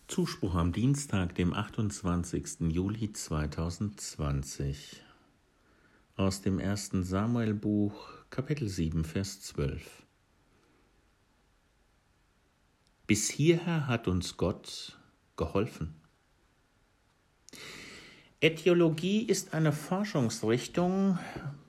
Zuspruch am Dienstag, dem 28. Juli 2020 aus dem 1. Samuel-Buch, Kapitel 7, Vers 12. Bis hierher hat uns Gott geholfen. Ätiologie ist eine Forschungsrichtung,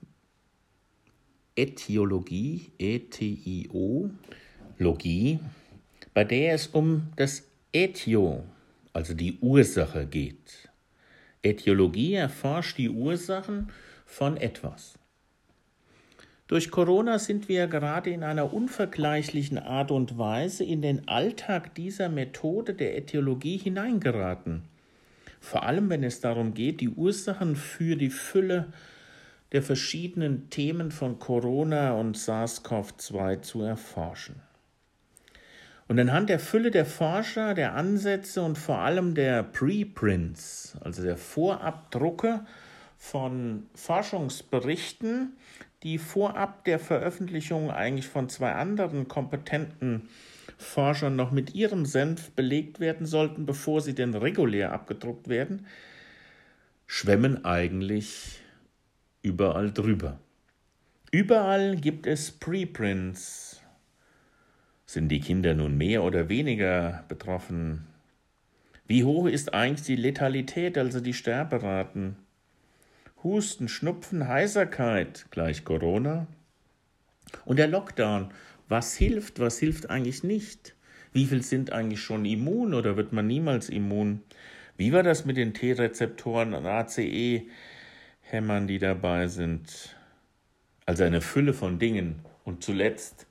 Ätiologie, E-T-I-O, Logie, bei der es um das Ätio, also die Ursache geht. Ätiologie erforscht die Ursachen von etwas. Durch Corona sind wir gerade in einer unvergleichlichen Art und Weise in den Alltag dieser Methode der Ätiologie hineingeraten. Vor allem, wenn es darum geht, die Ursachen für die Fülle der verschiedenen Themen von Corona und SARS-CoV-2 zu erforschen. Und anhand der Fülle der Forscher, der Ansätze und vor allem der Preprints, also der Vorabdrucke von Forschungsberichten, die vorab der Veröffentlichung eigentlich von zwei anderen kompetenten Forschern noch mit ihrem Senf belegt werden sollten, bevor sie denn regulär abgedruckt werden, schwemmen eigentlich überall drüber. Überall gibt es Preprints. Sind die Kinder nun mehr oder weniger betroffen? Wie hoch ist eigentlich die Letalität, also die Sterberaten? Husten, Schnupfen, Heiserkeit gleich Corona? Und der Lockdown, was hilft eigentlich nicht? Wie viel sind eigentlich schon immun oder wird man niemals immun? Wie war das mit den T-Rezeptoren und ACE-Hämmern, die dabei sind? Also eine Fülle von Dingen. Und zuletzt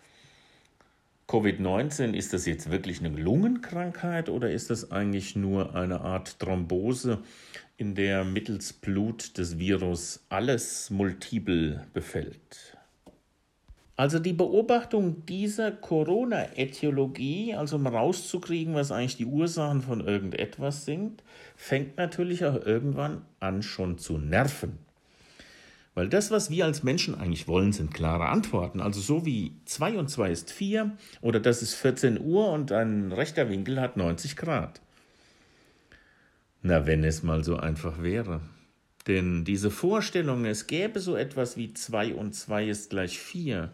Covid-19, ist das jetzt wirklich eine Lungenkrankheit oder ist das eigentlich nur eine Art Thrombose, in der mittels Blut des Virus alles multiple befällt? Also die Beobachtung dieser Corona-Ätiologie, also um rauszukriegen, was eigentlich die Ursachen von irgendetwas sind, fängt natürlich auch irgendwann an schon zu nerven. Weil das, was wir als Menschen eigentlich wollen, sind klare Antworten. Also so wie 2 und 2 ist 4 oder das ist 14 Uhr und ein rechter Winkel hat 90 Grad. Na, wenn es mal so einfach wäre. Denn diese Vorstellung, es gäbe so etwas wie 2 und 2 ist gleich 4,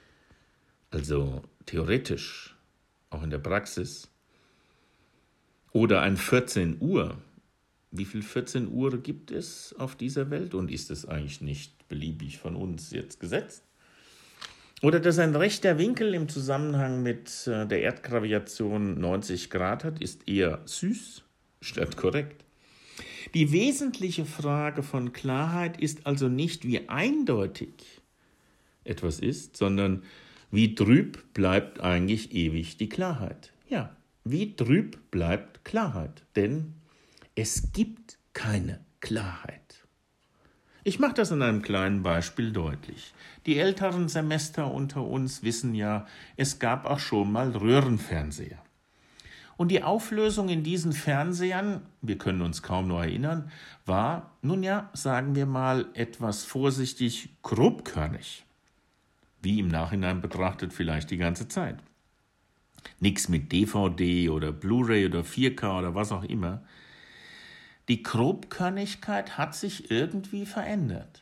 also theoretisch, auch in der Praxis, oder ein 14 Uhr, wie viel 14 Uhr gibt es auf dieser Welt und ist es eigentlich nicht beliebig von uns jetzt gesetzt? Oder dass ein rechter Winkel im Zusammenhang mit der Erdgravitation 90 Grad hat, ist eher süß statt korrekt. Die wesentliche Frage von Klarheit ist also nicht, wie eindeutig etwas ist, sondern wie trüb bleibt eigentlich ewig die Klarheit. Ja, wie trüb bleibt Klarheit, denn es gibt keine Klarheit. Ich mache das an einem kleinen Beispiel deutlich. Die älteren Semester unter uns wissen ja, es gab auch schon mal Röhrenfernseher. Und die Auflösung in diesen Fernsehern, wir können uns kaum noch erinnern, war, nun ja, sagen wir mal etwas vorsichtig, grobkörnig. Wie im Nachhinein betrachtet vielleicht die ganze Zeit. Nichts mit DVD oder Blu-ray oder 4K oder was auch immer. Die Grobkörnigkeit hat sich irgendwie verändert.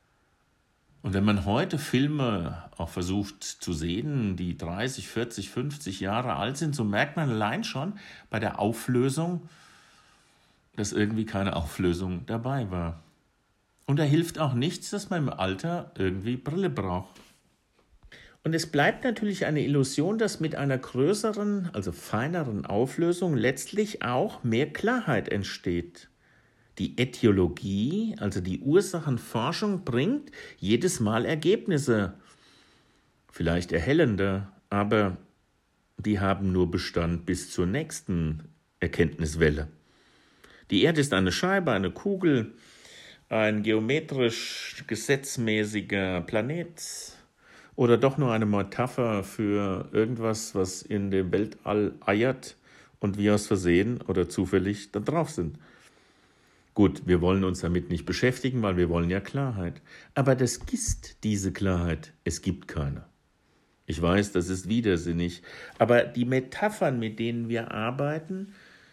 Und wenn man heute Filme auch versucht zu sehen, die 30, 40, 50 Jahre alt sind, so merkt man allein schon bei der Auflösung, dass irgendwie keine Auflösung dabei war. Und da hilft auch nichts, dass man im Alter irgendwie Brille braucht. Und es bleibt natürlich eine Illusion, dass mit einer größeren, also feineren Auflösung letztlich auch mehr Klarheit entsteht. Die Ätiologie, also die Ursachenforschung, bringt jedes Mal Ergebnisse, vielleicht erhellende, aber die haben nur Bestand bis zur nächsten Erkenntniswelle. Die Erde ist eine Scheibe, eine Kugel, ein geometrisch gesetzmäßiger Planet oder doch nur eine Metapher für irgendwas, was in dem Weltall eiert und wir aus Versehen oder zufällig da drauf sind. Gut, wir wollen uns damit nicht beschäftigen, weil wir wollen ja Klarheit. Aber das ist diese Klarheit. Es gibt keine. Ich weiß, das ist widersinnig. Aber die Metaphern, mit denen wir arbeiten,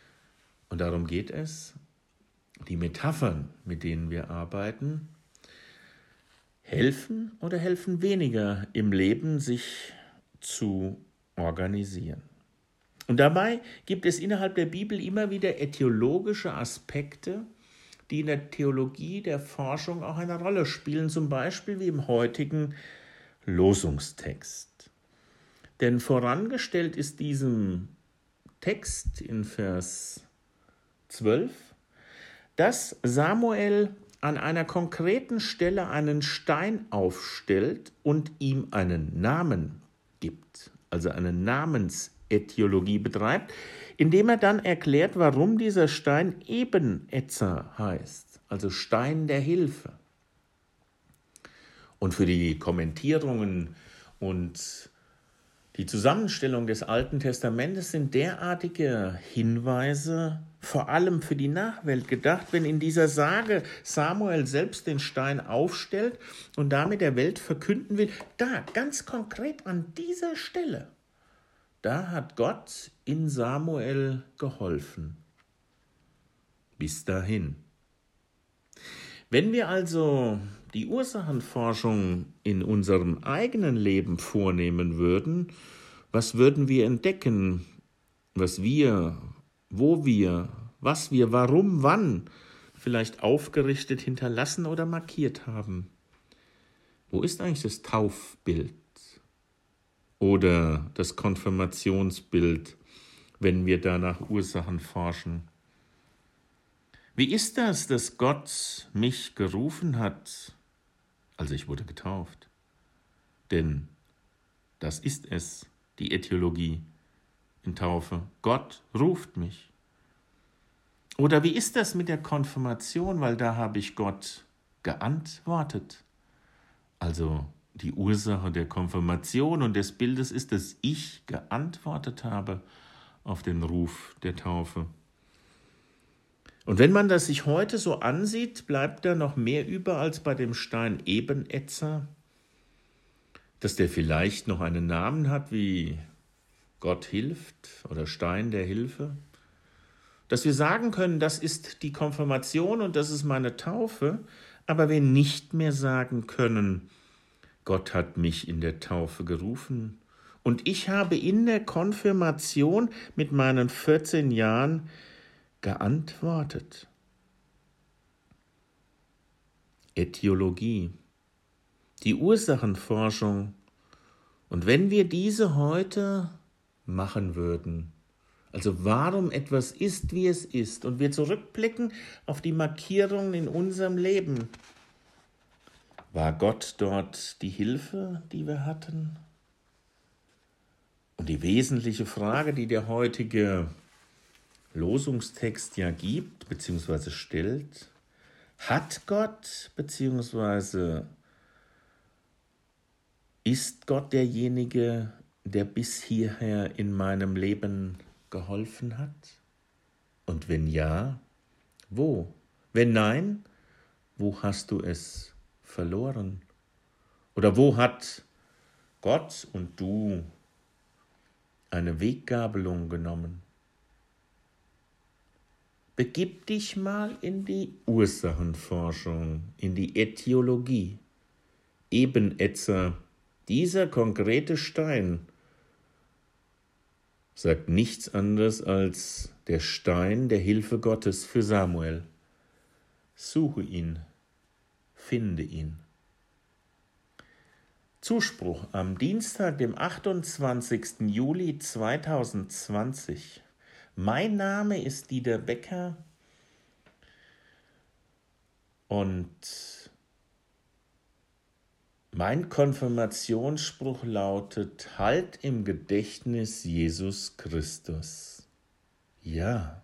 Und darum geht es. Die Metaphern, mit denen wir arbeiten, helfen oder helfen weniger im Leben, sich zu organisieren. Und dabei gibt es innerhalb der Bibel immer wieder etiologische Aspekte, die in der Theologie der Forschung auch eine Rolle spielen, zum Beispiel wie im heutigen Losungstext. Denn vorangestellt ist diesem Text in Vers 12, dass Samuel an einer konkreten Stelle einen Stein aufstellt und ihm einen Namen gibt, also eine Namensetiologie betreibt, indem er dann erklärt, warum dieser Stein Ebenetzer heißt, also Stein der Hilfe. Und für die Kommentierungen und die Zusammenstellung des Alten Testamentes sind derartige Hinweise vor allem für die Nachwelt gedacht, wenn in dieser Sage Samuel selbst den Stein aufstellt und damit der Welt verkünden will, da ganz konkret an dieser Stelle, da hat Gott in Samuel geholfen. Bis dahin. Wenn wir also die Ursachenforschung in unserem eigenen Leben vornehmen würden, was würden wir entdecken, was wir, wo wir, was wir, warum, wann vielleicht aufgerichtet hinterlassen oder markiert haben? Wo ist eigentlich das Taufbild oder das Konfirmationsbild, wenn wir da nach Ursachen forschen? Wie ist das, dass Gott mich gerufen hat, als ich wurde getauft? Denn das ist es, die Etiologie in Taufe. Gott ruft mich. Oder wie ist das mit der Konfirmation? Weil da habe ich Gott geantwortet. Also die Ursache der Konfirmation und des Bildes ist, dass ich geantwortet habe auf den Ruf der Taufe. Und wenn man das sich heute so ansieht, bleibt da noch mehr über als bei dem Stein Ebenetzer, dass der vielleicht noch einen Namen hat wie Gott hilft oder Stein der Hilfe. Dass wir sagen können, das ist die Konfirmation und das ist meine Taufe, aber wir nicht mehr sagen können, Gott hat mich in der Taufe gerufen und ich habe in der Konfirmation mit meinen 14 Jahren geantwortet. Etiologie, die Ursachenforschung. Und wenn wir diese heute machen würden, also warum etwas ist, wie es ist, und wir zurückblicken auf die Markierungen in unserem Leben, war Gott dort die Hilfe, die wir hatten? Und die wesentliche Frage, die der heutige Losungstext ja gibt, beziehungsweise stellt, hat Gott, beziehungsweise ist Gott derjenige, der bis hierher in meinem Leben geholfen hat? Und wenn ja, wo? Wenn nein, wo hast du es verloren? Oder wo hat Gott und du eine Weggabelung genommen? Begib dich mal in die Ursachenforschung, in die Etiologie. Ebenetzer, dieser konkrete Stein, sagt nichts anderes als der Stein der Hilfe Gottes für Samuel. Suche ihn, finde ihn. Zuspruch am Dienstag, dem 28. Juli 2020. Mein Name ist Dieter Becker und mein Konfirmationsspruch lautet: Halt im Gedächtnis Jesus Christus. Ja.